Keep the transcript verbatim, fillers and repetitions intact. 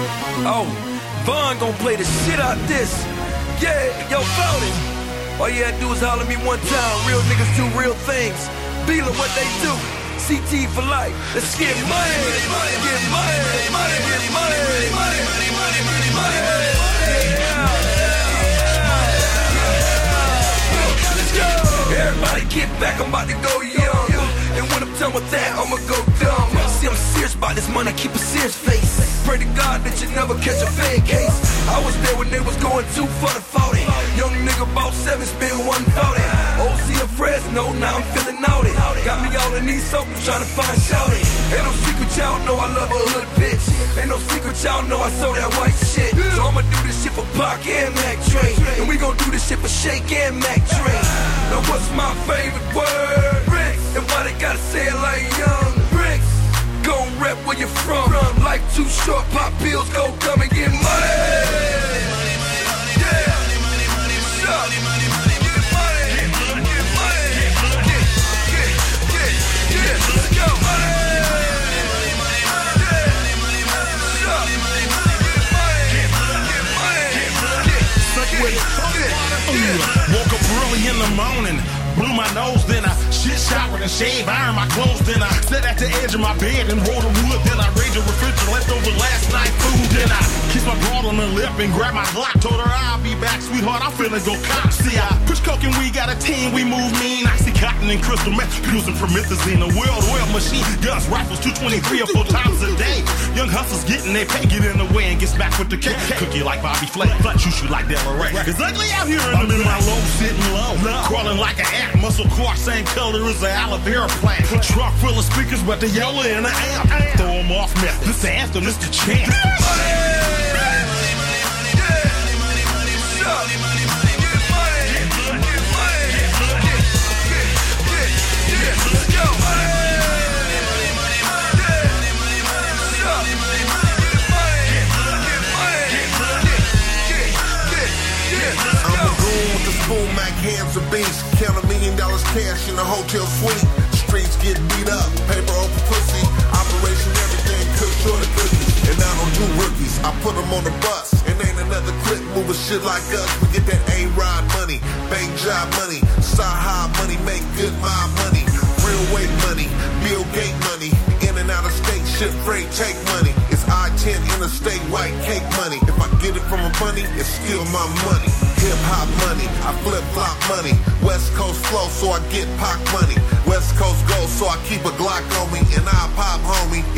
Oh, Von gon' play the shit out this. Yeah, yo, Floating. All you had to do is holler at me one time. Real niggas do real things. Beeler, what they do? C T for life. Let's get money. Get money. Get money. Get money. Get money. Money. Money. Money. Money. Yeah. Let's go. Everybody get back. I'm about to go young. And when I'm done with that, I'ma go dumb. See, I'm serious about this money. Keep a serious face. Pray to God that you never catch a fake case. I was there when they was going two for the forty. Young nigga bought seven, spent one forty. O C of Fresno, now I'm feeling naughty. Got me all in these soap, trying to find shouty. Ain't no secret, y'all know I love a hood bitch. Ain't no secret, y'all know I sold that white shit. So I'ma do this shit for Pac and Mac Train. And we gon' do this shit for Shake and Mac Train. Now what's my favorite word? Bricks. And why they gotta say it like young? Bricks. Gon' rep where you from. Life too short, pop pills, go come and get money. Woke up early in the morning, blew my nose, then I shit showered and shaved, ironed my clothes, then I sat at the edge of my bed and rolled a wood, then I raided the refrigerator, left over last night food, then I kissed my broad on the lip and grabbed my Glock, told her I'll be back, sweetheart, I'm finna go cop. See, I push coke and we got a team, we move mean, I see cotton and crystal meth, using promethazine, a well-oiled machine, guns, rifles, two twenty-three or four times a day. Young hustlers getting their pay, get in the way and get smacked with the cake. Cookie like Bobby Flay, flat shoot you like Della Ray. It's ugly out here in the middle, my low sitting low, crawling like an ant, muscle car, same color as the aloe vera plant. Truck full of speakers, but the yellow in the amp. Throw them off method. This the anthem, this the chant. Full Mac hands of beast, count a million dollars cash in a hotel suite. Streets get beat up, paper over pussy. Operation everything, cook short of cookies. And I don't do rookies, I put them on the bus. And ain't another clip moving shit like us. We get that A-Rod money, bank job money, side money, make good my money. Real weight money, Bill Gates money. In and out of state, shit freight, take money. It's I ten interstate, white cake money. If I get it from a bunny, it's still my money. Hip hop money, I flip flop money. West Coast flow, so I get Pac money. West Coast go, so I keep a Glock on me. And I pop homie,